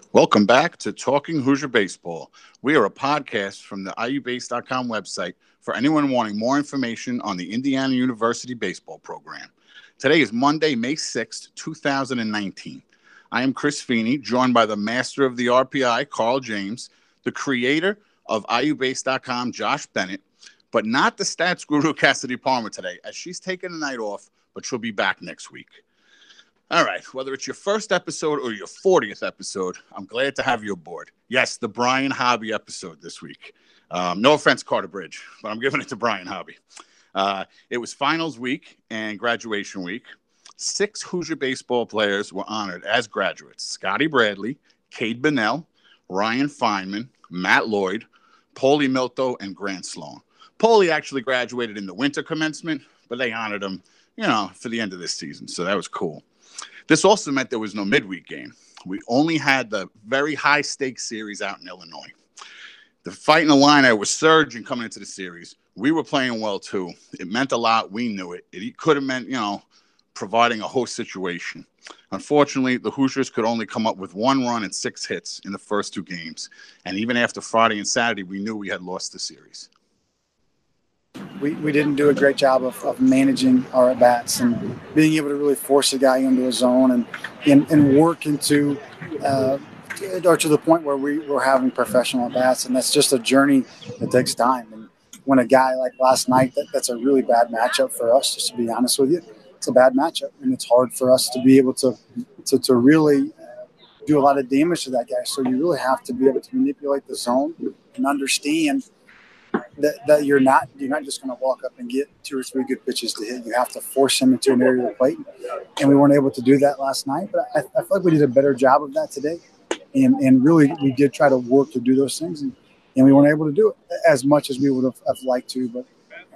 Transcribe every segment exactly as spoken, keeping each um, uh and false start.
Welcome back to Talking Hoosier Baseball. We are a podcast from the I U base dot com website for anyone wanting more information on the Indiana University baseball program. Today is Monday, May sixth, two thousand nineteen. I am Chris Feeney, joined by the master of the R P I, Carl James, the creator of I U base dot com, Josh Bennett, but not the stats guru, Cassidy Palmer, today, as she's taking the night off, but she'll be back next week. All right, whether it's your first episode or your fortieth episode, I'm glad to have you aboard. Yes, the Brian Hobby episode this week. Um, no offense, Carter Bridge, but I'm giving it to Brian Hobby. Uh, it was finals week and graduation week. Six Hoosier baseball players were honored as graduates: Scotty Bradley, Cade Bunnell, Ryan Feynman, Matt Lloyd, Paulie Milto, and Grant Sloan. Paulie actually graduated in the winter commencement, but they honored him, you know, for the end of this season, so that was cool. This also meant there was no midweek game. We only had the very high-stakes series out in Illinois. The fight in the line was surging coming into the series. We were playing well, too. It meant a lot. We knew it. It could have meant, you know, providing a host situation. Unfortunately, the Hoosiers could only come up with one run and six hits in the first two games. And even after Friday and Saturday, we knew we had lost the series. We, we didn't do a great job of, of managing our at-bats and being able to really force a guy into a zone and and, and work into uh, or to the point where we were having professional at-bats. And that's just a journey that takes time. And when a guy like last night, that, that's a really bad matchup for us, just to be honest with you. It's a bad matchup, and it's hard for us to be able to, to, to really do a lot of damage to that guy. So you really have to be able to manipulate the zone and understand That, that you're not you're not just going to walk up and get two or three good pitches to hit. You have to force him into an area of the plate, and we weren't able to do that last night. But I, I feel like we did a better job of that today, and and really we did try to work to do those things, and, and we weren't able to do it as much as we would have, have liked to. But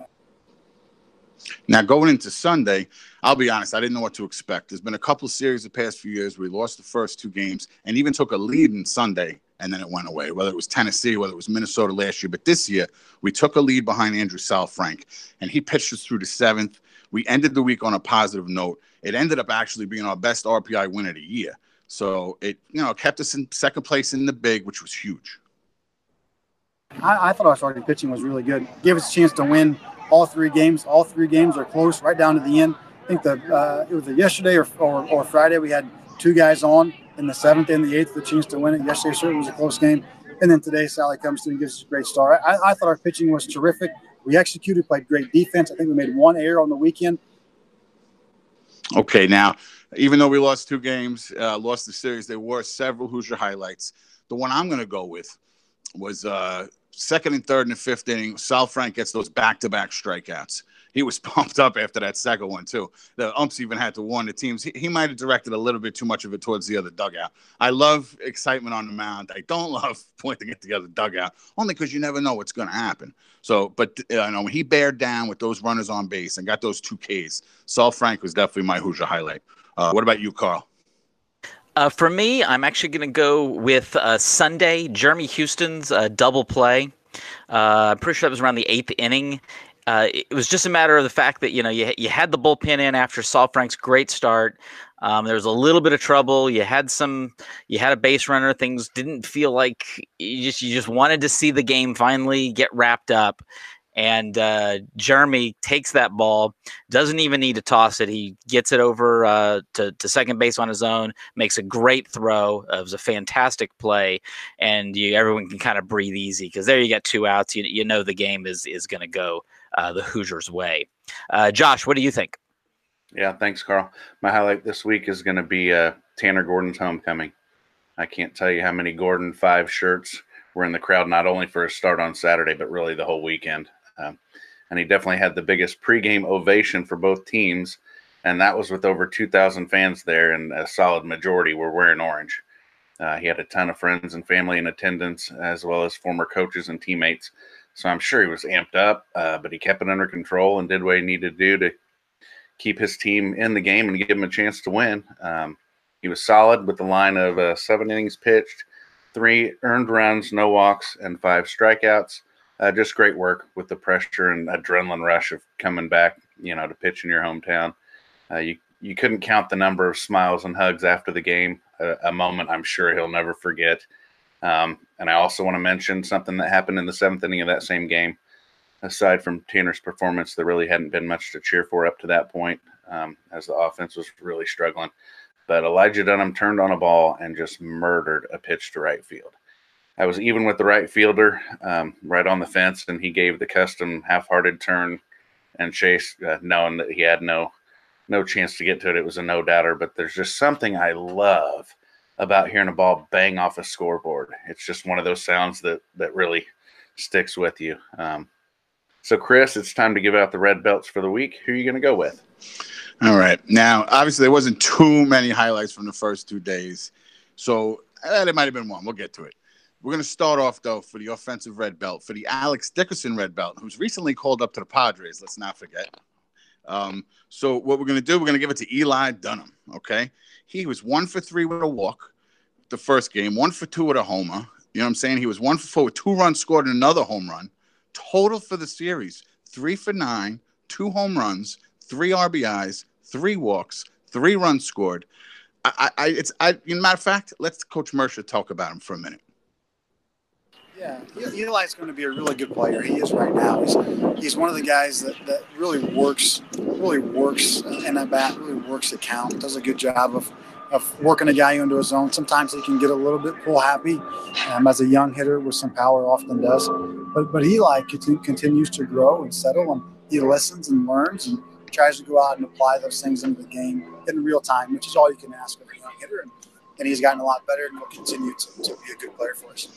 now going into Sunday, I'll be honest, I didn't know what to expect. There's been a couple of series the past few years where we lost the first two games and even took a lead in Sunday, and then it went away, whether it was Tennessee, whether it was Minnesota last year. But this year, we took a lead behind Andrew Salfrank, and he pitched us through the seventh. We ended the week on a positive note. It ended up actually being our best R P I win of the year. So it, you know, kept us in second place in the big, which was huge. I, I thought our starting pitching was really good. Gave us a chance to win all three games. All three games are close, right down to the end. I think the uh, it was the yesterday or, or or Friday we had two guys on in the seventh and the eighth, the chance to win it. Yesterday certainly was a close game. And then today, Sally comes through and gives us a great start. I, I thought our pitching was terrific. We executed, played great defense. I think we made one error on the weekend. Okay, now, even though we lost two games, uh, lost the series, there were several Hoosier highlights. The one I'm going to go with was uh, second and third and the fifth inning. Salfrank gets those back-to-back strikeouts. He was pumped up after that second one, too. The umps even had to warn the teams. He, he might have directed a little bit too much of it towards the other dugout. I love excitement on the mound. I don't love pointing at the other dugout, only because you never know what's going to happen. So, but, uh, you know, when he bared down with those runners on base and got those two Ks, Salfrank was definitely my Hoosier highlight. Uh, what about you, Carl? Uh, for me, I'm actually going to go with uh, Sunday, Jeremy Houston's uh, double play. Uh, I'm pretty sure that was around the eighth inning. Uh, it was just a matter of the fact that, you know, you you had the bullpen in after Salfrank's great start. Um, there was a little bit of trouble. You had some, you had a base runner. Things didn't feel like you just you just wanted to see the game finally get wrapped up. And uh, Jeremy takes that ball, doesn't even need to toss it. He gets it over uh, to, to second base on his own, makes a great throw. It was a fantastic play, and you, everyone can kind of breathe easy because there you get two outs. You, you know the game is is going to go uh, the Hoosiers' way. Uh, Josh, what do you think? Yeah, thanks, Carl. My highlight this week is going to be uh, Tanner Gordon's homecoming. I can't tell you how many Gordon five shirts were in the crowd, not only for his start on Saturday, but really the whole weekend. Um, and he definitely had the biggest pregame ovation for both teams, and that was with over two thousand fans there, and a solid majority were wearing orange. Uh, he had a ton of friends and family in attendance, as well as former coaches and teammates. So I'm sure he was amped up, uh, but he kept it under control and did what he needed to do to keep his team in the game and give him a chance to win. Um, he was solid with the line of uh, seven innings pitched, three earned runs, no walks, and five strikeouts. Uh, just great work with the pressure and adrenaline rush of coming back, you know, to pitch in your hometown. Uh, you you couldn't count the number of smiles and hugs after the game, a, a moment I'm sure he'll never forget. Um, and I also want to mention something that happened in the seventh inning of that same game. Aside from Tanner's performance, there really hadn't been much to cheer for up to that point, um, as the offense was really struggling. But Elijah Dunham turned on a ball and just murdered a pitch to right field. I was even with the right fielder, um, right on the fence, and he gave the custom half-hearted turn and chase, uh, knowing that he had no no chance to get to it. It was a no-doubter, but there's just something I love about hearing a ball bang off a scoreboard. It's just one of those sounds that that really sticks with you. Um, so, Chris, it's time to give out the red belts for the week. Who are you going to go with? All right. Now, obviously, there wasn't too many highlights from the first two days, so eh, there might have been one. We'll get to it. We're going to start off, though, for the offensive red belt, for the Alex Dickerson red belt, who's recently called up to the Padres. Let's not forget. Um, so what we're going to do, we're going to give it to Eli Dunham, okay? He was one for three with a walk the first game, one for two with a homer. You know what I'm saying? He was one for four with two runs scored and another home run. Total for the series, three for nine, two home runs, three R B Is, three walks, three runs scored. I, I, it's, I, you know, matter of fact, let's Coach Mercer talk about him for a minute. Yeah, Eli's going to be a really good player. He is right now. He's he's one of the guys that, that really works, really works in that bat, really works the count, does a good job of, of working a guy into his zone. Sometimes he can get a little bit pull happy, um, as a young hitter with some power often does. But but Eli continues to grow and settle, and he listens and learns and tries to go out and apply those things into the game in real time, which is all you can ask of a young hitter. And, and he's gotten a lot better and will continue to, to be a good player for us.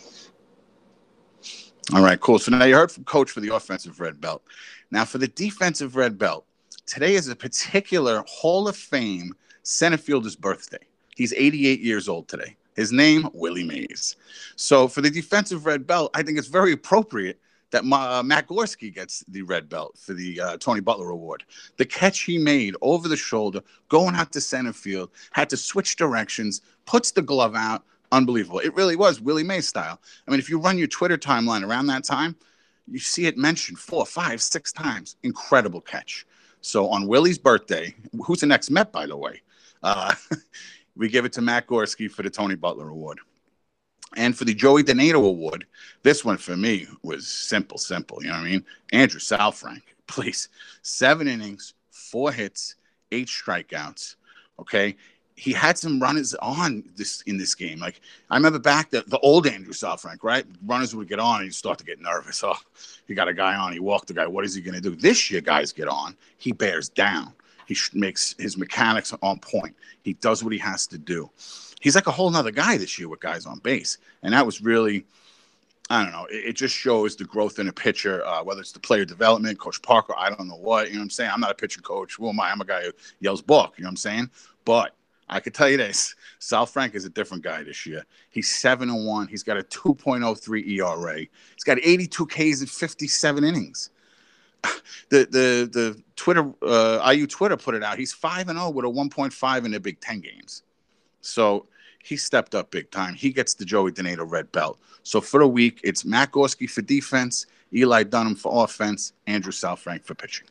All right, cool. So now you heard from Coach for the offensive red belt. Now for the defensive red belt, today is a particular Hall of Fame center fielder's birthday. He's eighty-eight years old today. His name, Willie Mays. So for the defensive red belt, I think it's very appropriate that my, uh, Matt Gorski gets the red belt for the uh, Tony Butler Award. The catch he made over the shoulder, going out to center field, had to switch directions, puts the glove out. Unbelievable. It really was Willie Mays style. I mean, if you run your Twitter timeline around that time, you see it mentioned four, five, six times. Incredible catch. So on Willie's birthday, who's the next Met, by the way, uh, we give it to Matt Gorski for the Tony Butler Award. And for the Joey Donato Award, this one for me was simple, simple. You know what I mean? Andrew Saalfrank, please. Seven innings, four hits, eight strikeouts. Okay. He had some runners on this in this game. Like, I remember back the, the old Andrew Saalfrank, right? Runners would get on and you'd start to get nervous. Oh, he got a guy on. He walked the guy. What is he going to do? This year, guys get on. He bears down. He sh- makes his mechanics on point. He does what he has to do. He's like a whole nother guy this year with guys on base. And that was really, I don't know, it, it just shows the growth in a pitcher, uh, whether it's the player development, Coach Parker, I don't know what. You know what I'm saying? I'm not a pitching coach. Who am I? I'm a guy who yells balk. You know what I'm saying? But I could tell you this, Saalfrank is a different guy this year. He's seven and one. He's got a two point oh three E R A. He's got eighty-two Ks in fifty-seven innings. The the the Twitter uh, I U Twitter put it out. He's five and oh with a one point five in the Big Ten games. So he stepped up big time. He gets the Joey Donato red belt. So for the week, it's Matt Gorski for defense, Eli Dunham for offense, Andrew Saalfrank for pitching.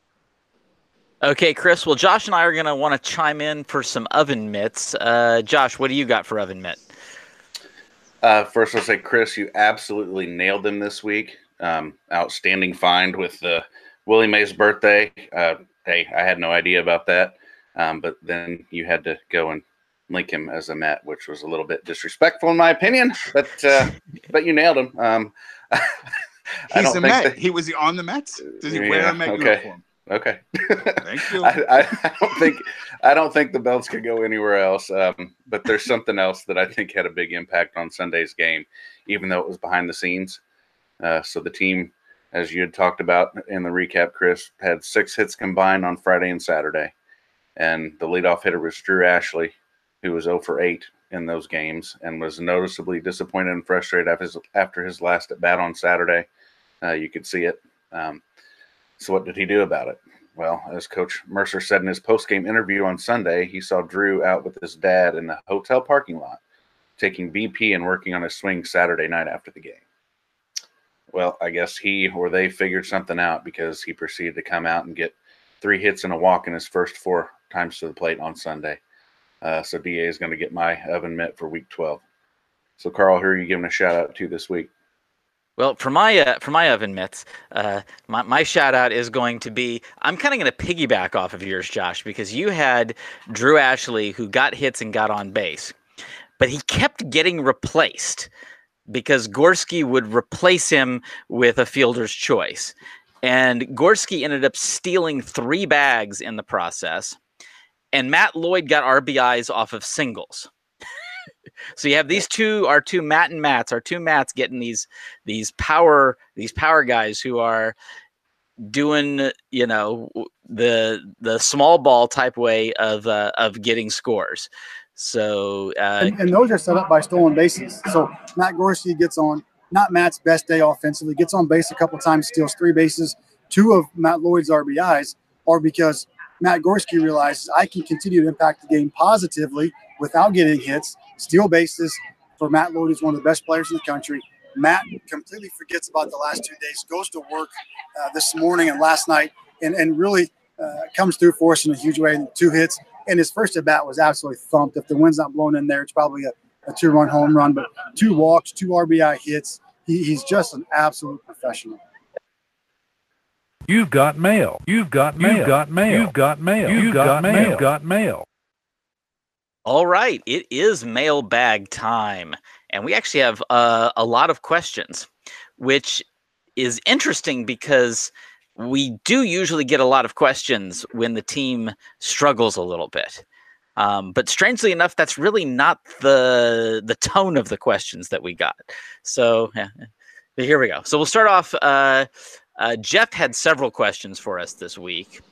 Okay, Chris. Well, Josh and I are going to want to chime in for some oven mitts. Uh, Josh, what do you got for oven mitt? Uh, first, I'll say, Chris, you absolutely nailed him this week. Um, outstanding find with the Willie Mays birthday. Uh, hey, I had no idea about that. Um, but then you had to go and link him as a Met, which was a little bit disrespectful in my opinion. But uh, but you nailed him. Um, He's a Met. That... He was he on the Mets? Did he yeah, wear a Met okay. uniform? Okay. Thank you. I, I, I don't think I don't think the belts could go anywhere else. Um, but there's something else that I think had a big impact on Sunday's game, even though it was behind the scenes. Uh, so the team, as you had talked about in the recap, Chris, had six hits combined on Friday and Saturday. And the leadoff hitter was Drew Ashley, who was oh for eight in those games and was noticeably disappointed and frustrated after his, after his last at bat on Saturday. Uh, you could see it. Um, So what did he do about it? Well, as Coach Mercer said in his post-game interview on Sunday, he saw Drew out with his dad in the hotel parking lot, taking B P and working on his swing Saturday night after the game. Well, I guess he or they figured something out because he proceeded to come out and get three hits and a walk in his first four times to the plate on Sunday. Uh, so D A is going to get my oven mitt for week twelve. So, Carl, who are you giving a shout out to this week? Well, for my uh, for my oven mitts, uh, my my shout out is going to be. I'm kind of going to piggyback off of yours, Josh, because you had Drew Ashley who got hits and got on base, but he kept getting replaced because Gorski would replace him with a fielder's choice, and Gorski ended up stealing three bags in the process, and Matt Lloyd got R B Is off of singles. So you have these two, our two Matt and Matts, our two Matts getting these these power these power guys who are doing, you know, the the small ball type way of uh, of getting scores. So uh, and, and those are set up by stolen bases. So Matt Gorski gets on, not Matt's best day offensively, gets on base a couple times, steals three bases. Two of Matt Lloyd's R B Is are because Matt Gorski realizes I can continue to impact the game positively without getting hits. Steal bases for Matt Lloyd is one of the best players in the country. Matt completely forgets about the last two days, goes to work uh, this morning and last night, and, and really uh, comes through for us in a huge way. Two hits, and his first at bat was absolutely thumped. If the wind's not blowing in there, it's probably a, a two-run home run, but two walks, two R B I hits. He, he's just an absolute professional. You've got mail. You've got mail. You've got mail. You've got mail. You've got mail. You've got mail. All right, it is mailbag time, and we actually have uh, a lot of questions, which is interesting because we do usually get a lot of questions when the team struggles a little bit. Um, but strangely enough, that's really not the the tone of the questions that we got. So yeah, here we go. So we'll start off. Uh, uh, Jeff had several questions for us this week,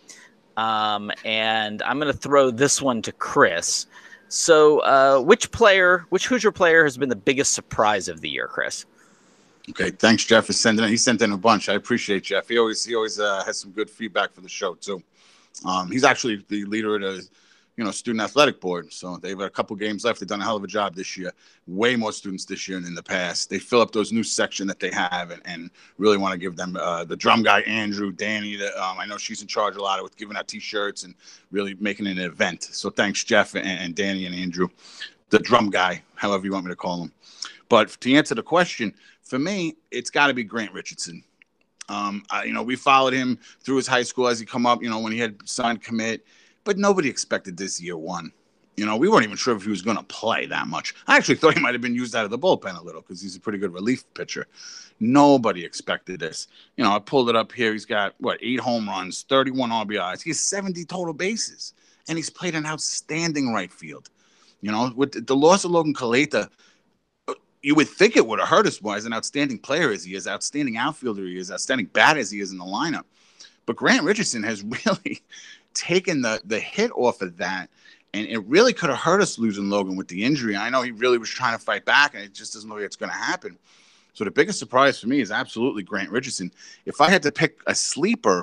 um, and I'm going to throw this one to Chris. So, uh, which player, which Hoosier player has been the biggest surprise of the year, Chris? Okay, thanks, Jeff, for sending in. He sent in a bunch. I appreciate Jeff. He always he always uh, has some good feedback for the show too. Um, he's actually the leader of the, you know, student athletic board. So they've got a couple games left. They've done a hell of a job this year. Way more students this year than in the past. They fill up those new section that they have, and, and really want to give them uh, the drum guy Andrew, Danny. The, um, I know she's in charge a lot of with giving out T-shirts and really making it an event. So thanks, Jeff and, and Danny and Andrew, the drum guy, however you want me to call him. But to answer the question, for me, it's got to be Grant Richardson. Um, I, you know, we followed him through his high school as he come up. You know, when he had signed commit. But nobody expected this year one. You know, we weren't even sure if he was going to play that much. I actually thought he might have been used out of the bullpen a little because he's a pretty good relief pitcher. Nobody expected this. You know, I pulled it up here. He's got, what, eight home runs, thirty-one R B Is. He has seventy total bases, and he's played an outstanding right field. You know, with the loss of Logan Kaleta, you would think it would have hurt us more as an outstanding player as he is, outstanding outfielder he is, outstanding batter as he is in the lineup. But Grant Richardson has really taken the the hit off of that, and it really could have hurt us losing Logan with the injury. I know he really was trying to fight back, and it just doesn't look like it's going to happen. So the biggest surprise for me is absolutely Grant Richardson. If I had to pick a sleeper,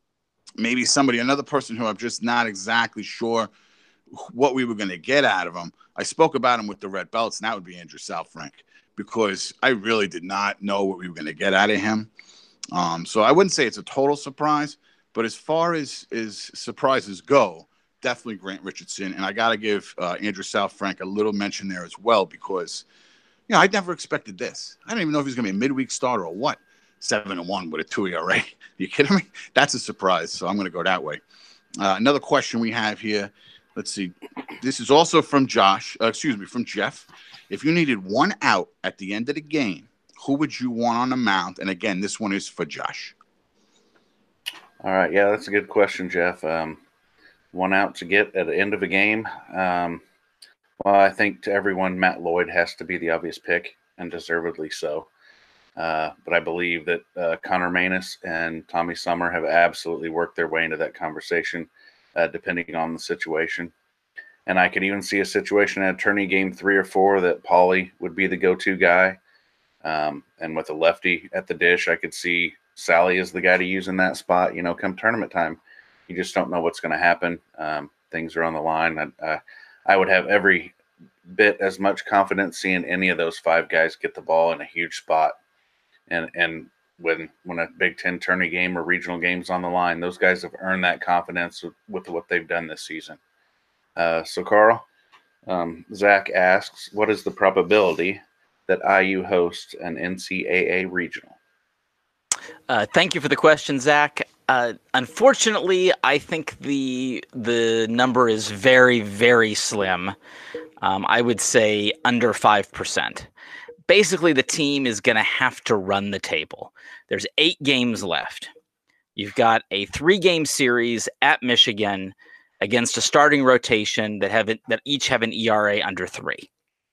maybe somebody, another person who I'm just not exactly sure what we were going to get out of him. I spoke about him with the Red Belts, and that would be Andrew Southrank, because I really did not know what we were going to get out of him. Um, so I wouldn't say it's a total surprise. But as far as, as surprises go, definitely Grant Richardson. And I got to give uh, Andrew Southrank a little mention there as well because, you know, I never expected this. I didn't even know if he was going to be a midweek starter or what. seven and one with a two E R A. Are you kidding me? That's a surprise. So I'm going to go that way. Uh, another question we have here. Let's see. This is also from Josh. Uh, excuse me, from Jeff. If you needed one out at the end of the game, who would you want on the mound? And again, this one is for Josh. All right, yeah, that's a good question, Jeff. Um, one out to get at the end of a game. Um, well, I think to everyone, Matt Lloyd has to be the obvious pick, and deservedly so. Uh, but I believe that uh, Connor Manus and Tommy Summer have absolutely worked their way into that conversation, uh, depending on the situation. And I could even see a situation at tourney game three or four that Paulie would be the go-to guy. Um, and with a lefty at the dish, I could see Sally is the guy to use in that spot, you know, come tournament time. You just don't know what's going to happen. Um, things are on the line. I, uh, I would have every bit as much confidence seeing any of those five guys get the ball in a huge spot and, and when when a Big Ten tourney game or regional game's on the line. Those guys have earned that confidence with, with what they've done this season. Uh, so, Carl, um, Zach asks, what is the probability that I U hosts an N C double A regional? Uh, thank you for the question, Zach. Uh, unfortunately, I think the the number is very, very slim. Um, I would say under five percent. Basically, the team is going to have to run the table. There's eight games left. You've got a three-game series at Michigan against a starting rotation that have that each have an E R A under three.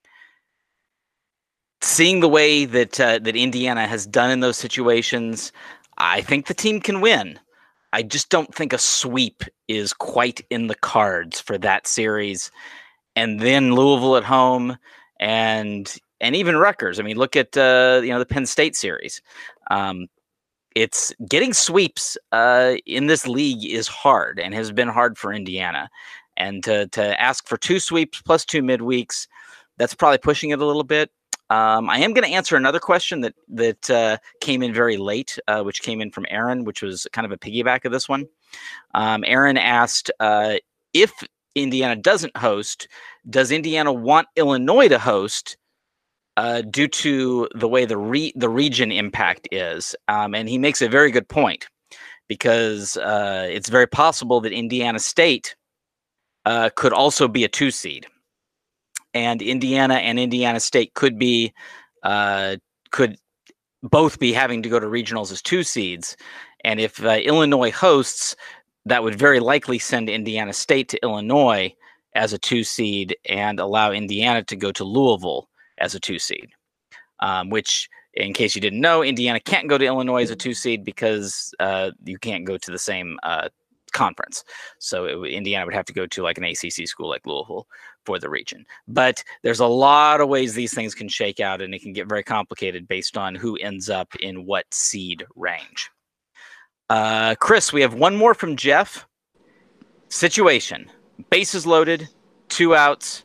Seeing the way that uh, that Indiana has done in those situations, I think the team can win. I just don't think a sweep is quite in the cards for that series. And then Louisville at home, and and even Rutgers. I mean, look at uh, you know the Penn State series. Um, it's getting sweeps uh, in this league is hard and has been hard for Indiana. And to to ask for two sweeps plus two midweeks, that's probably pushing it a little bit. Um, I am going to answer another question that that uh, came in very late, uh, which came in from Aaron, which was kind of a piggyback of this one. Um, Aaron asked uh, if Indiana doesn't host, does Indiana want Illinois to host uh, due to the way the re- the region impact is? Um, and he makes a very good point, because uh, it's very possible that Indiana State uh, could also be a two seed. And Indiana and Indiana State could be, uh, could both be having to go to regionals as two seeds. And if uh, Illinois hosts, that would very likely send Indiana State to Illinois as a two seed and allow Indiana to go to Louisville as a two seed. Um, which, in case you didn't know, Indiana can't go to Illinois as a two seed because uh, you can't go to the same uh, conference. So it, Indiana would have to go to like an A C C school like Louisville for the region. But there's a lot of ways these things can shake out, and it can get very complicated based on who ends up in what seed range. Uh, Chris, we have one more from Jeff. Situation: bases loaded, two outs.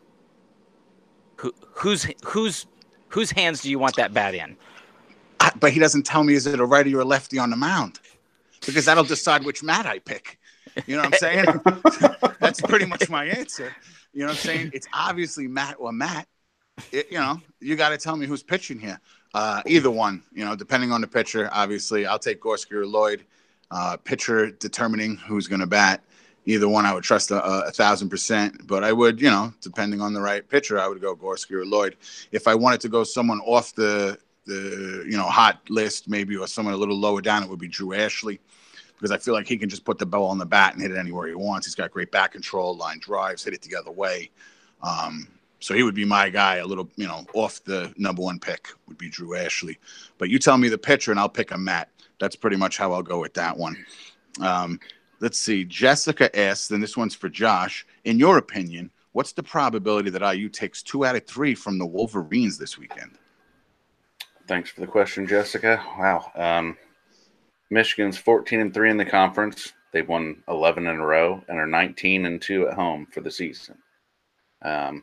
Who, whose whose whose hands do you want that bat in? I, but he doesn't tell me is it a righty or a lefty on the mound, because that'll decide which Matt I pick. You know what I'm saying? That's pretty much my answer. You know what I'm saying? It's obviously Matt or Matt. It, you know, you got to tell me who's pitching here. Uh, either one, you know, depending on the pitcher. Obviously, I'll take Gorski or Lloyd. Uh, pitcher determining who's going to bat. Either one, I would trust a, a thousand percent. But I would, you know, depending on the right pitcher, I would go Gorski or Lloyd. If I wanted to go someone off the the you know hot list, maybe, or someone a little lower down, it would be Drew Ashley, because I feel like he can just put the ball on the bat and hit it anywhere he wants. He's got great back control, line drives, hit it the other way. Um, so he would be my guy, a little, you know, off the number one pick would be Drew Ashley. But you tell me the pitcher and I'll pick a Matt. That's pretty much how I'll go with that one. Um, let's see. Jessica asks, and this one's for Josh. In your opinion, what's the probability that I U takes two out of three from the Wolverines this weekend? Thanks for the question, Jessica. Wow. Um, Michigan's fourteen and three in the conference. They've won eleven in a row and are nineteen and two at home for the season. Um,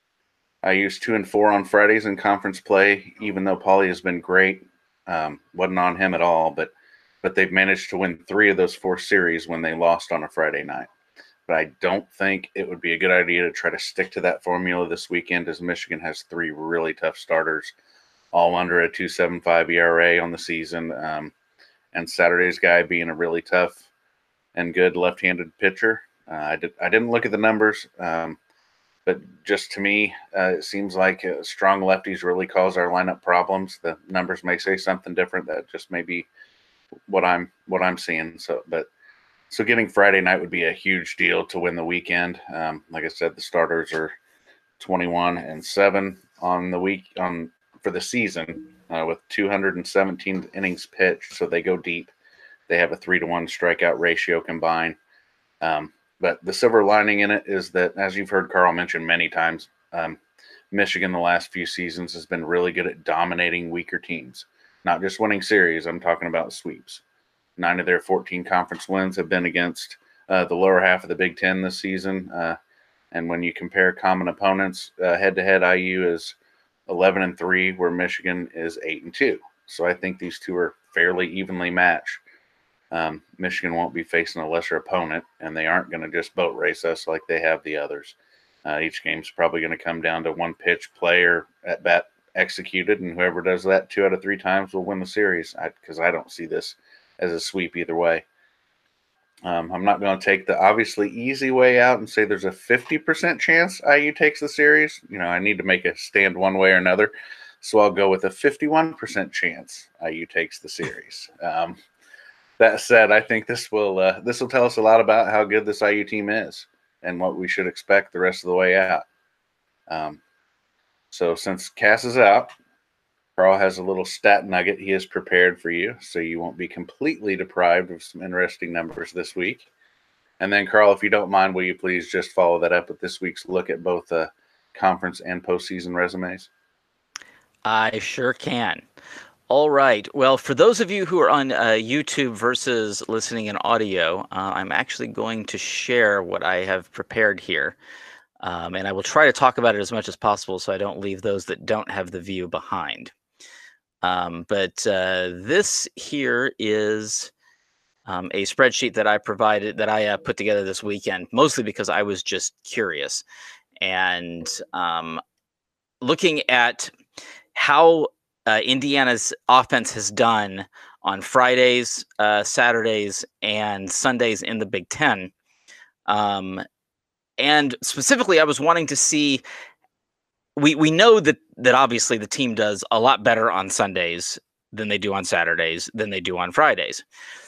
I used two and four on Fridays in conference play, even though Pauly has been great. Um, wasn't on him at all, but but they've managed to win three of those four series when they lost on a Friday night. But I don't think it would be a good idea to try to stick to that formula this weekend, as Michigan has three really tough starters, all under a two point seven five E R A on the season. Um, and Saturday's guy being a really tough and good left-handed pitcher. Uh, I, did, I didn't look at the numbers, um, but just to me, uh, it seems like uh, strong lefties really cause our lineup problems. The numbers may say something different. That just may be what I'm what I'm seeing. So, but so getting Friday night would be a huge deal to win the weekend. Um, like I said, the starters are twenty-one and seven on the week on for the season, uh, with two hundred seventeen innings pitched, so they go deep. They have a three to one strikeout ratio combined. Um, but the silver lining in it is that, as you've heard Carl mention many times, um, Michigan the last few seasons has been really good at dominating weaker teams, not just winning series. I'm talking about sweeps. Nine of their fourteen conference wins have been against uh, the lower half of the Big Ten this season. Uh, and when you compare common opponents, uh, head-to-head, I U is eleven and three, where Michigan is eight and two. So I think these two are fairly evenly matched. Um, Michigan won't be facing a lesser opponent, and they aren't going to just boat race us like they have the others. Uh, each game's probably going to come down to one pitch, play, or at bat executed, and whoever does that two out of three times will win the series, because I, I don't see this as a sweep either way. Um, I'm not going to take the obviously easy way out and say there's a fifty percent chance I U takes the series. You know, I need to make a stand one way or another. So I'll go with a fifty-one percent chance I U takes the series. Um, that said, I think this will uh, this will tell us a lot about how good this I U team is and what we should expect the rest of the way out. Um, so since Cass is out, Carl has a little stat nugget he has prepared for you, so you won't be completely deprived of some interesting numbers this week. And then, Carl, if you don't mind, will you please just follow that up with this week's look at both uh, conference and postseason resumes? I sure can. All right. Well, for those of you who are on uh, YouTube versus listening in audio, uh, I'm actually going to share what I have prepared here. Um, and I will try to talk about it as much as possible so I don't leave those that don't have the view behind. Um, but uh, this here is um, a spreadsheet that I provided, that I uh, put together this weekend, mostly because I was just curious. And um, looking at how uh, Indiana's offense has done on Fridays, uh, Saturdays, and Sundays in the Big Ten. Um, and specifically, I was wanting to see, we, we know that, that obviously the team does a lot better on Sundays than they do on Saturdays, than they do on Fridays.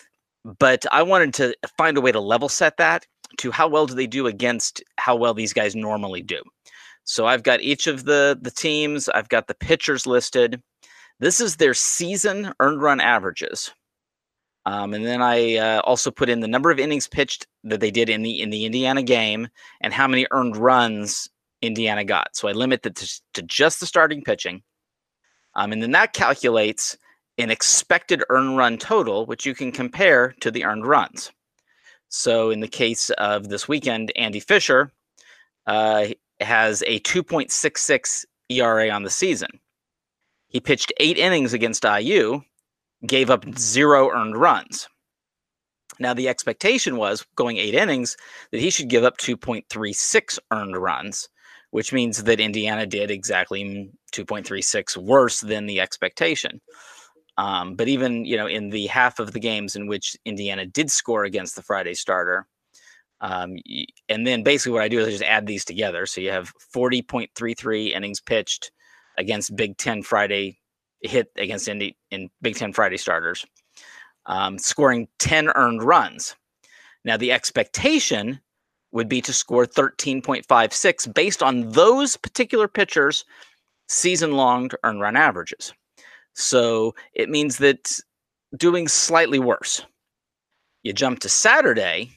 But I wanted to find a way to level set that to how well do they do against how well these guys normally do. So I've got each of the, the teams. I've got the pitchers listed. This is their season earned run averages. Um, and then I uh, also put in the number of innings pitched that they did in the in the Indiana game and how many earned runs Indiana got. So I limit it to, to just the starting pitching. Um, and then that calculates an expected earned run total, which you can compare to the earned runs. So in the case of this weekend, Andy Fisher uh, has a two point six six E R A on the season. He pitched eight innings against I U, gave up zero earned runs. Now, the expectation was, going eight innings, that he should give up two point three six earned runs, which means that Indiana did exactly two point three six worse than the expectation. Um, but even, you know, in the half of the games in which Indiana did score against the Friday starter, um, and then basically what I do is I just add these together. So you have forty point three three innings pitched against Big Ten Friday, hit against Indy in Big Ten Friday starters, um, scoring ten earned runs. Now, the expectation would be to score thirteen point five six based on those particular pitchers' season-long earned run averages. So it means that doing slightly worse. You jump to Saturday,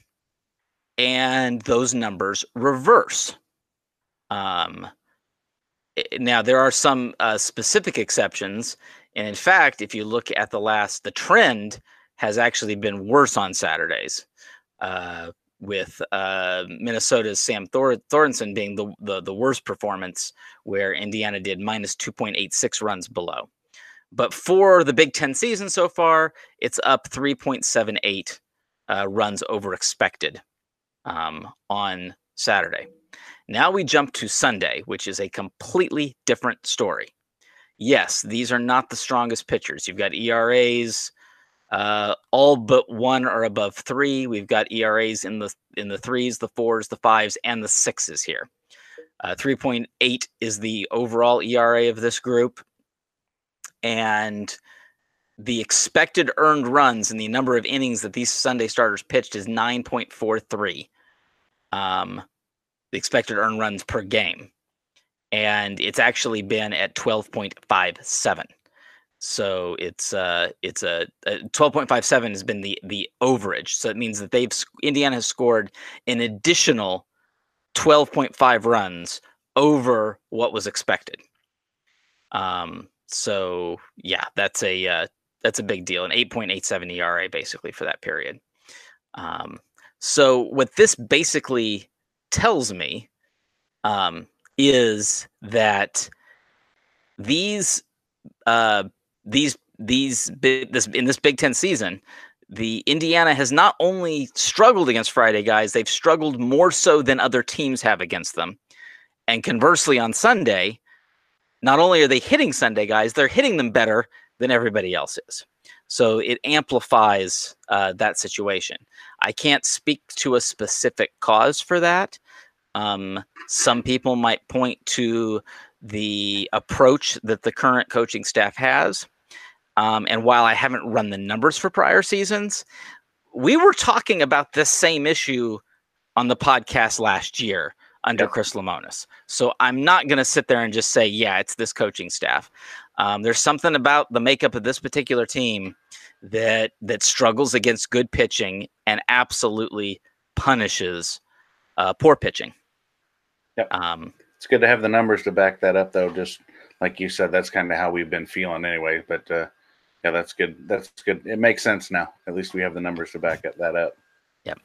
and those numbers reverse. Um, now, there are some uh, specific exceptions. And in fact, if you look at the last, the trend has actually been worse on Saturdays, uh, with uh, Minnesota's Sam Thor- Thornton being the, the, the worst performance, where Indiana did minus two point eight six runs below. But for the Big Ten season so far, it's up three point seven eight uh, runs over expected um, on Saturday. Now we jump to Sunday, which is a completely different story. Yes, these are not the strongest pitchers. You've got E R As, uh, all but one are above three. We've got E R As in the in the threes, the fours, the fives, and the sixes here. Uh, three point eight is the overall E R A of this group. And the expected earned runs and the number of innings that these Sunday starters pitched is nine point four three. Um, the expected earned runs per game. And it's actually been at twelve point five seven. So it's uh it's a, a twelve point five seven has been the the overage. So it means that they've Indiana has scored an additional twelve point five runs over what was expected. Um so yeah, that's a uh, that's a big deal. An eight point eight seven E R A basically for that period. Um so what this basically tells me um is that these uh, these these this in this Big Ten season, the Indiana has not only struggled against Friday guys, they've struggled more so than other teams have against them. And conversely, on Sunday, not only are they hitting Sunday guys, they're hitting them better than everybody else is. So it amplifies uh, that situation. I can't speak to a specific cause for that. Um, some people might point to the approach that the current coaching staff has. Um, and while I haven't run the numbers for prior seasons, we were talking about this same issue on the podcast last year under yep. Chris Lemonis. So I'm not going to sit there and just say, yeah, it's this coaching staff. Um, there's something about the makeup of this particular team that that struggles against good pitching and absolutely punishes uh, poor pitching. Yep. Um, it's good to have the numbers to back that up, though. Just like you said, that's kind of how we've been feeling anyway. But uh, yeah, that's good. That's good. It makes sense now. At least we have the numbers to back that up. Yep.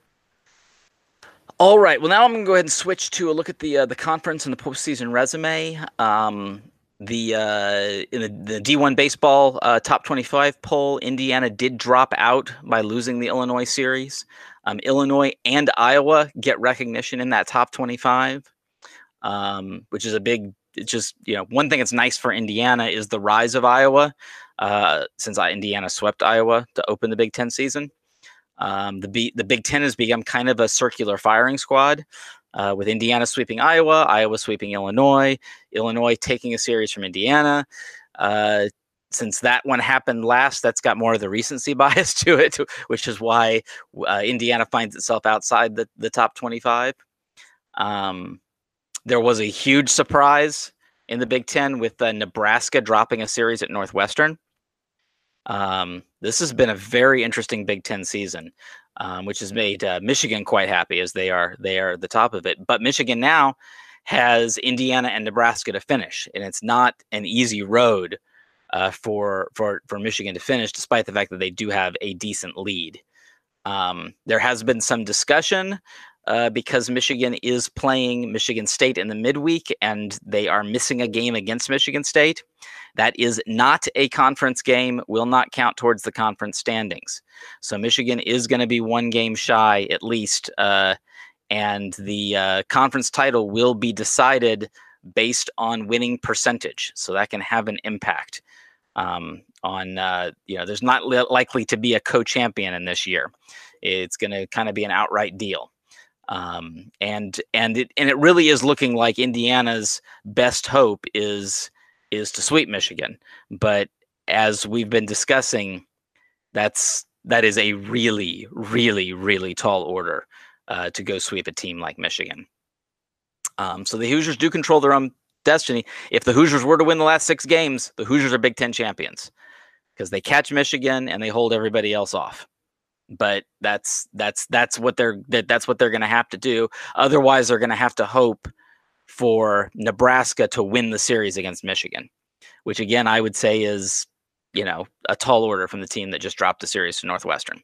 All right. Well, now I'm going to go ahead and switch to a look at the uh, the conference and the postseason resume. Um, the uh, in the, the D one baseball uh, top twenty-five poll, Indiana did drop out by losing the Illinois series. Um, Illinois and Iowa get recognition in that top twenty-five, um, which is a big. It's just, you know, one thing that's nice for Indiana is the rise of Iowa, uh, since Indiana swept Iowa to open the Big Ten season. Um, the B, the Big Ten has become kind of a circular firing squad, uh, with Indiana sweeping Iowa, Iowa sweeping Illinois, Illinois taking a series from Indiana. Uh, since that one happened last, that's got more of the recency bias to it, which is why uh, Indiana finds itself outside the, the top twenty-five. Um, there was a huge surprise in the Big Ten with uh, Nebraska dropping a series at Northwestern. Um, this has been a very interesting Big Ten season, um, which has made uh, Michigan quite happy as they are they are at the top of it. But Michigan now has Indiana and Nebraska to finish, and it's not an easy road uh, for for for Michigan to finish, despite the fact that they do have a decent lead. Um, there has been some discussion uh, because Michigan is playing Michigan State in the midweek, and they are missing a game against Michigan State. That is not a conference game, will not count towards the conference standings. So Michigan is going to be one game shy at least, uh, and the uh, conference title will be decided based on winning percentage. So that can have an impact um, on, uh, you know, there's not li- likely to be a co-champion in this year. It's going to kind of be an outright deal. Um, and and it and it really is looking like Indiana's best hope is is to sweep Michigan. But as we've been discussing, that's that is a really, really, really tall order uh, to go sweep a team like Michigan. Um, so the Hoosiers do control their own destiny. If the Hoosiers were to win the last six games, the Hoosiers are Big Ten champions because they catch Michigan and they hold everybody else off. But that's that's that's what they're that, that's what they're going to have to do. Otherwise, they're going to have to hope for Nebraska to win the series against Michigan, which again I would say is, you know, a tall order from the team that just dropped the series to Northwestern.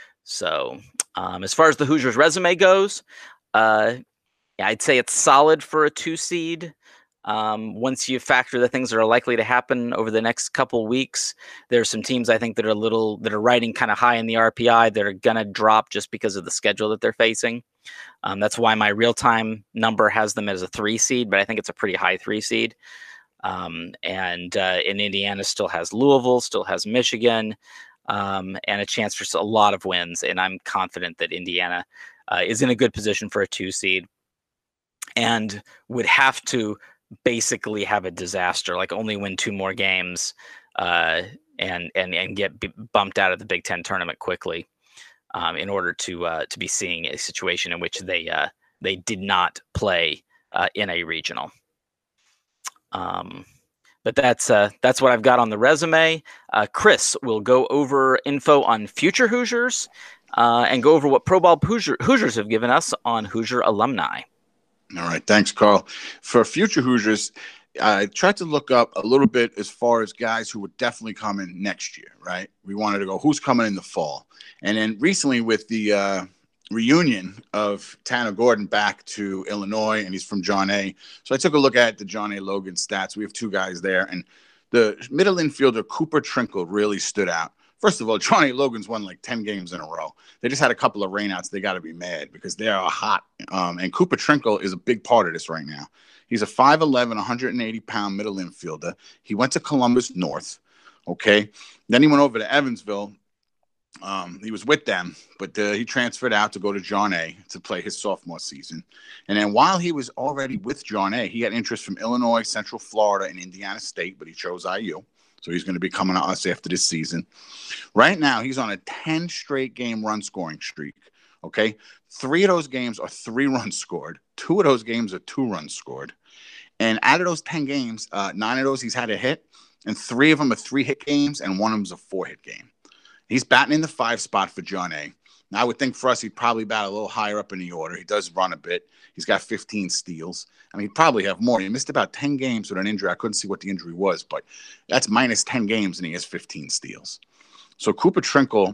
So um, as far as the Hoosiers' resume goes, uh, yeah, I'd say it's solid for a two seed. Um, once you factor the things that are likely to happen over the next couple weeks, there's some teams I think that are a little that are riding kind of high in the R P I that are gonna drop just because of the schedule that they're facing. Um, that's why my real-time number has them as a three seed, but I think it's a pretty high three seed. Um, and uh, in Indiana still has Louisville, still has Michigan, um, and a chance for a lot of wins. And I'm confident that Indiana uh, is in a good position for a two seed and would have to basically have a disaster, like only win two more games uh, and and and get b- bumped out of the Big Ten tournament quickly um, in order to uh, to be seeing a situation in which they uh, they did not play uh, in a regional. Um, but that's uh, that's what I've got on the resume. Uh, Chris will go over info on future Hoosiers uh, and go over what Pro Bowl Hoosier, Hoosiers have given us on Hoosier alumni. All right. Thanks, Carl. For future Hoosiers, I tried to look up a little bit as far as guys who would definitely come in next year, right? We wanted to go, who's coming in the fall? And then recently with the uh, reunion of Tanner Gordon back to Illinois, and he's from John A. So I took a look at the John A. Logan stats. We have two guys there. And The middle infielder Cooper Trinkle really stood out. First of all, Johnny Logan's won like ten games in a row. They just had a couple of rainouts. They got to be mad because they are hot. Um, and Cooper Trinkle is a big part of this right now. He's a five eleven, one hundred eighty pound middle infielder. He went to Columbus North. Okay. Then he went over to Evansville. Um, he was with them, but uh, he transferred out to go to John A. to play his sophomore season. And then while he was already with John A., he had interest from Illinois, Central Florida, and Indiana State, but he chose I U. So he's going to be coming to us after this season. Right now, he's on a ten straight game run scoring streak. Okay. Three of those games are three runs scored. Two of those games are two runs scored. And out of those ten games, uh, nine of those he's had a hit, and three of them are three hit games, and one of them is a four hit game. He's batting in the five spot for John A. Now, I would think for us, he'd probably bat a little higher up in the order. He does run a bit. He's got fifteen steals. I mean, he'd probably have more. He missed about ten games with an injury. I couldn't see what the injury was, but that's minus ten games, and he has fifteen steals. So Cooper Trinkle,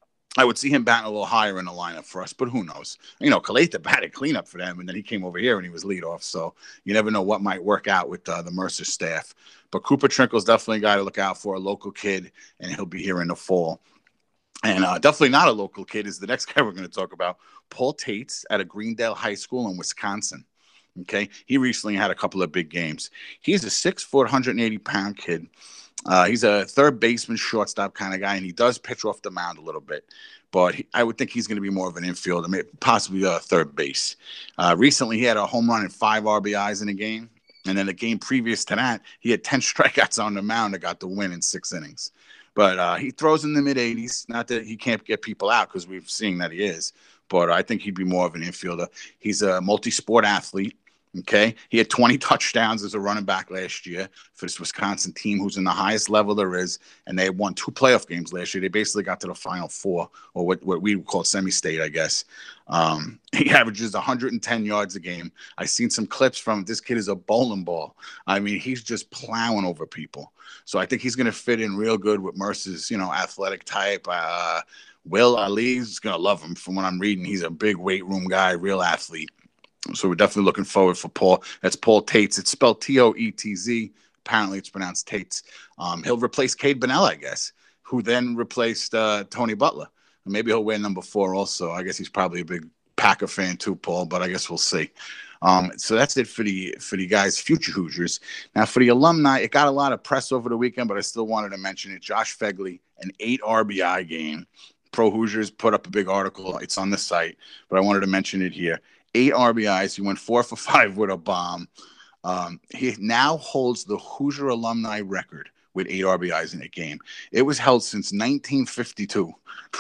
I would see him batting a little higher in the lineup for us, but who knows? You know, Kaleta batted cleanup for them, and then he came over here and he was leadoff. So you never know what might work out with uh, the Mercer staff. But Cooper Trinkle's definitely a guy to look out for, a local kid, and he'll be here in the fall. And uh, definitely not a local kid is the next guy we're going to talk about, Paul Tates at a Greendale High School in Wisconsin. Okay, he recently had a couple of big games. He's a six foot, one hundred eighty pound kid. Uh, he's a third baseman, shortstop kind of guy, and he does pitch off the mound a little bit. But he, I would think he's going to be more of an infielder, maybe possibly a third base. Uh, recently, he had a home run and five R B Is in a game. And then the game previous to that, he had ten strikeouts on the mound that got the win in six innings. But uh, he throws in the mid eighties. Not that he can't get people out because we've seen that he is. But I think he'd be more of an infielder. He's a multi-sport athlete. Okay. He had twenty touchdowns as a running back last year for this Wisconsin team, who's in the highest level there is. And they won two playoff games last year. They basically got to the Final Four, or what, what we would call semi-state, I guess. Um, he averages one hundred ten yards a game. I've seen some clips from him. This kid is a bowling ball. I mean, he's just plowing over people. So I think he's going to fit in real good with Mercer's, you know, athletic type. Uh, Will Ali's going to love him. From what I'm reading, he's a big weight room guy, real athlete. So we're definitely looking forward for Paul. That's Paul Tates. It's spelled T O E T Z. Apparently it's pronounced Tates. Um, he'll replace Cade Bonnell, I guess, who then replaced uh, Tony Butler. And maybe he'll wear number four also. I guess he's probably a big Packer fan too, Paul, but I guess we'll see. Um, so that's it for the for the guys, future Hoosiers. Now for the alumni, it got a lot of press over the weekend, but I still wanted to mention it. Josh Fegley, an eight R B I game. Pro Hoosiers put up a big article. It's on the site, but I wanted to mention it here. Eight R B Is. He went four for five with a bomb. Um, he now holds the Hoosier alumni record with eight R B Is in a game. It was held since nineteen fifty-two.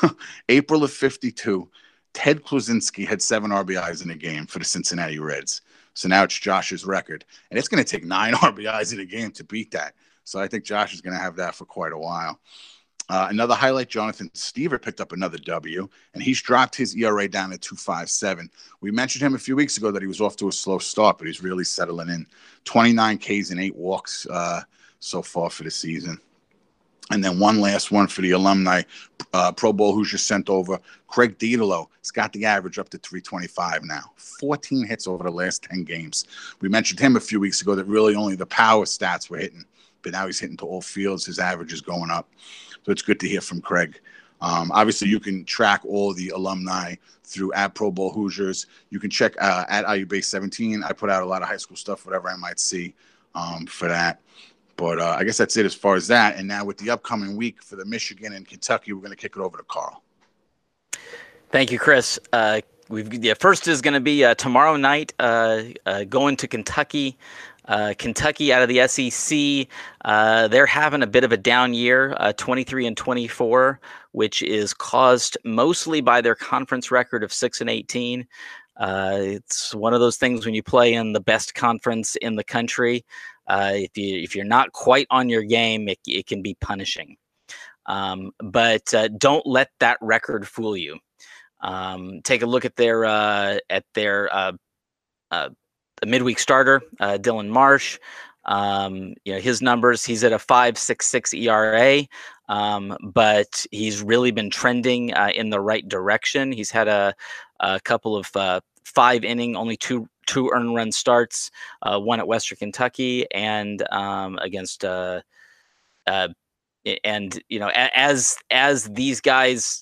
April of fifty-two, Ted Klusinski had seven R B Is in a game for the Cincinnati Reds. So now it's Josh's record. And it's going to take nine R B Is in a game to beat that. So I think Josh is going to have that for quite a while. Uh, another highlight, Jonathan Stever picked up another W, and he's dropped his E R A down to two point five seven. We mentioned him a few weeks ago that he was off to a slow start, but he's really settling in. twenty-nine Ks and eight walks uh, so far for the season. And then one last one for the alumni, uh, Pro Bowl Hoosier sent over. Craig Dietelo has got the average up to three twenty-five now. fourteen hits over the last ten games. We mentioned him a few weeks ago that really only the power stats were hitting, but now he's hitting to all fields. His average is going up. So it's good to hear from Craig. Um, obviously, you can track all the alumni through at Pro Bowl Hoosiers. You can check uh, at I U Base seventeen. I put out a lot of high school stuff, whatever I might see um, for that. But uh, I guess that's it as far as that. And now with the upcoming week for the Michigan and Kentucky, we're going to kick it over to Carl. Thank you, Chris. Uh, we've yeah, first is going to be uh, tomorrow night uh, uh, going to Kentucky. Uh, Kentucky out of the S E C, uh, they're having a bit of a down year, uh, twenty-three and twenty-four, which is caused mostly by their conference record of six and eighteen. Uh, it's one of those things when you play in the best conference in the country. Uh, if you if you're not quite on your game, it, it can be punishing. Um, but uh, don't let that record fool you. Um, take a look at their uh, at their uh, uh, the midweek starter, uh, Dylan Marsh. Um, you know, his numbers, he's at a five point six six E R A, um, but he's really been trending uh, in the right direction. He's had a, a couple of uh, five inning, only two two earned run starts, uh, one at Western Kentucky and um, against uh, uh, and you know, as as these guys,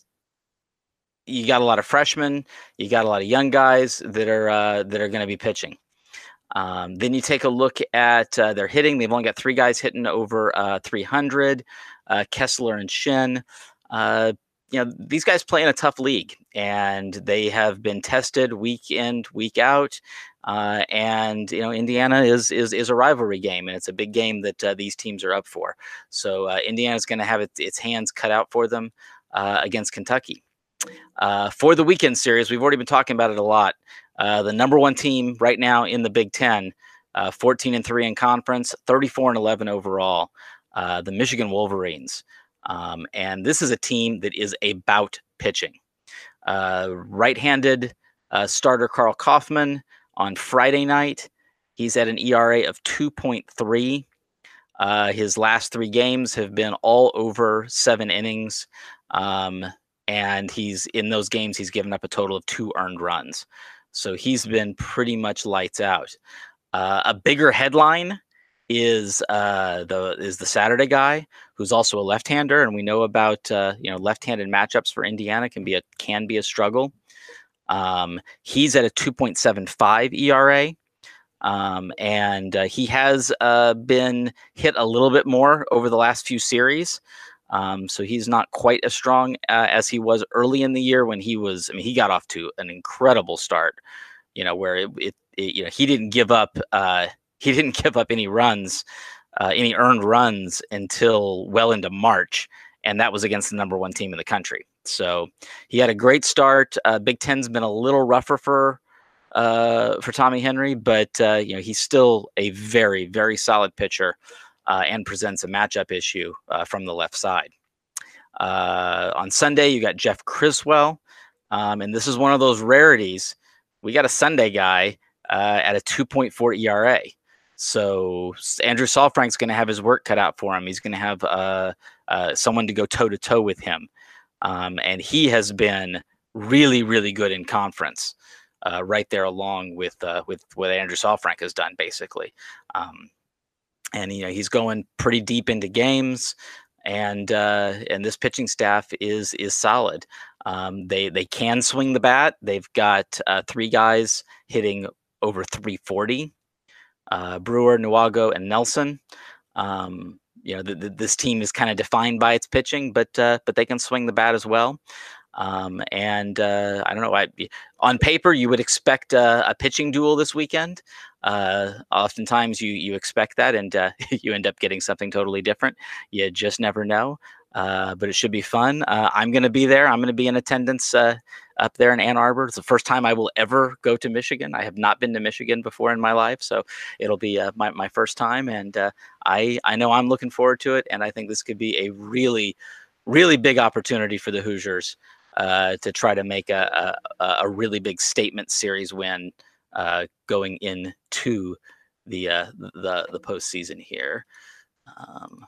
you got a lot of freshmen, you got a lot of young guys that are uh, that are going to be pitching. Um, then you take a look at uh, their hitting. They've only got three guys hitting over uh, three hundred, uh, Kessler and Shin. Uh, you know, these guys play in a tough league, and they have been tested week in, week out. Uh, and you know, Indiana is is is a rivalry game, and it's a big game that uh, these teams are up for. So uh, Indiana is going to have its, its hands cut out for them uh, against Kentucky. Uh, for the weekend series, we've already been talking about it a lot. Uh, the number one team right now in the Big Ten, uh, fourteen and three in conference, thirty-four and eleven overall, uh, the Michigan Wolverines. Um, and this is a team that is about pitching. Uh, right-handed uh, starter Karl Kauffmann on Friday night. He's at an E R A of two point three. Uh, his last three games have been all over seven innings. Um, and he's in those games, he's given up a total of two earned runs. So he's been pretty much lights out. Uh, a bigger headline is uh, the is the Saturday guy, who's also a left-hander, and we know about uh, you know left-handed matchups for Indiana can be a can be a struggle. Um, he's at a two point seven five E R A, um, and uh, he has uh, been hit a little bit more over the last few series. Um, so he's not quite as strong uh, as he was early in the year when he was. I mean, he got off to an incredible start. You know, where it, it, it you know he didn't give up. Uh, he didn't give up any runs, uh, any earned runs until well into March, and that was against the number one team in the country. So he had a great start. Uh, Big Ten's been a little rougher for uh, for Tommy Henry, but uh, you know he's still a very very solid pitcher. Uh, and presents a matchup issue uh, from the left side. Uh, on Sunday, you got Jeff Criswell, um, and this is one of those rarities. We got a Sunday guy uh, at a two point four E R A. So Andrew Saalfrank's going to have his work cut out for him. He's going to have uh, uh, someone to go toe-to-toe with him. Um, and he has been really, really good in conference, uh, right there along with, uh, with what Andrew Saalfrank has done, basically. Um, And you know he's going pretty deep into games, and uh, and this pitching staff is is solid. Um, they they can swing the bat. They've got uh, three guys hitting over three forty: uh, Brewer, Nuago, and Nelson. Um, you know the, the, this team is kind of defined by its pitching, but uh, but they can swing the bat as well. Um, and uh, I don't know. I, on paper, you would expect uh, a pitching duel this weekend. Uh, oftentimes, you you expect that, and uh, you end up getting something totally different. You just never know. Uh, but it should be fun. Uh, I'm going to be there. I'm going to be in attendance uh, up there in Ann Arbor. It's the first time I will ever go to Michigan. I have not been to Michigan before in my life, so it'll be uh, my my first time, and uh, I I know I'm looking forward to it. And I think this could be a really really big opportunity for the Hoosiers. Uh, to try to make a, a, a really big statement series win uh, going into the uh, the the postseason here. Um,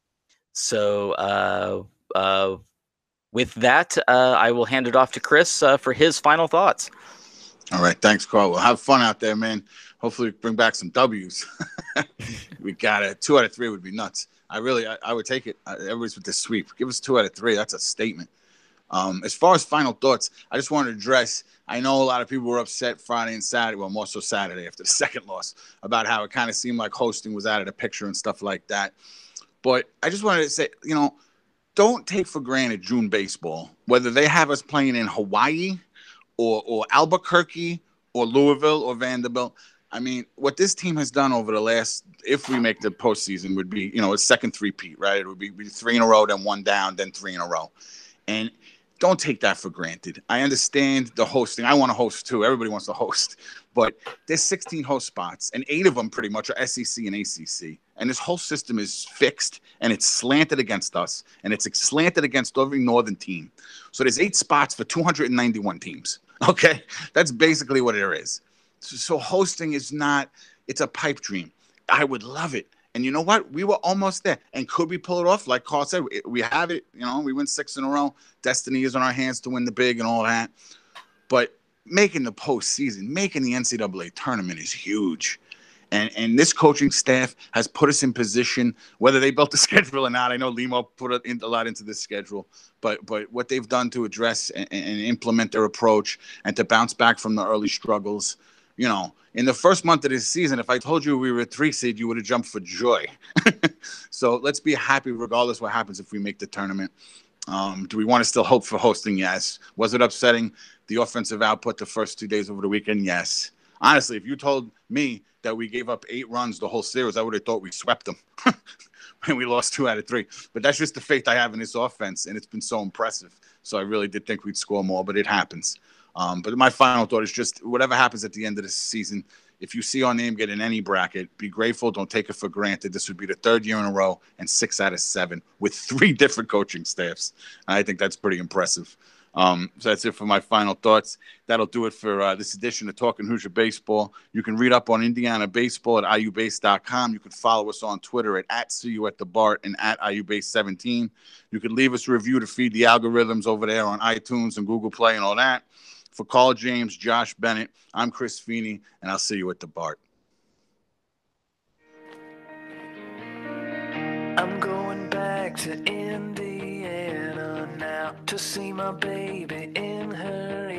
so uh, uh, with that, uh, I will hand it off to Chris uh, for his final thoughts. All right, thanks, Carl. Well, have fun out there, man. Hopefully, bring back some W's. We got it. Two out of three would be nuts. I really, I, I would take it. Everybody's with the sweep. Give us two out of three. That's a statement. Um, as far as final thoughts, I just wanted to address, I know a lot of people were upset Friday and Saturday, well, more so Saturday after the second loss, about how it kind of seemed like hosting was out of the picture and stuff like that. But I just wanted to say, you know, don't take for granted June baseball, whether they have us playing in Hawaii or, or Albuquerque or Louisville or Vanderbilt. I mean, what this team has done over the last, if we make the postseason, would be, you know, a second three-peat, right? It would be, be three in a row, then one down, then three in a row. And don't take that for granted. I understand the hosting. I want to host too. Everybody wants to host. But there's sixteen host spots, and eight of them pretty much are S E C and A C C. And this whole system is fixed, and it's slanted against us, and it's slanted against every northern team. So there's eight spots for two hundred ninety-one teams. Okay? That's basically what it is. So, so hosting is not – it's a pipe dream. I would love it. And you know what? We were almost there. And could we pull it off? Like Carl said, we have it. You know, we win six in a row. Destiny is on our hands to win the big and all that. But making the postseason, making the N C double A tournament is huge. And and this coaching staff has put us in position, whether they built the schedule or not. I know Limo put a lot into this schedule, but but what they've done to address and, and implement their approach and to bounce back from the early struggles. You know, in the first month of this season, if I told you we were a three seed, you would have jumped for joy. So let's be happy regardless what happens if we make the tournament. Um, do we want to still hope for hosting? Yes. Was it upsetting the offensive output the first two days over the weekend? Yes. Honestly, if you told me that we gave up eight runs the whole series, I would have thought we swept them. And we lost two out of three. But that's just the faith I have in this offense, and it's been so impressive. So I really did think we'd score more, but it happens. Um, but my final thought is just whatever happens at the end of the season, if you see our name get in any bracket, be grateful. Don't take it for granted. This would be the third year in a row and six out of seven with three different coaching staffs. And I think that's pretty impressive. Um, so that's it for my final thoughts. That'll do it for uh, this edition of Talking Hoosier Baseball. You can read up on Indiana baseball at I U base dot com. You can follow us on Twitter at, at See You at the Bart and at I U base seventeen. You can leave us a review to feed the algorithms over there on iTunes and Google Play and all that. For Carl James, Josh Bennett, I'm Chris Feeney, and I'll see you at the Bart. I'm going back to Indiana now to see my baby in her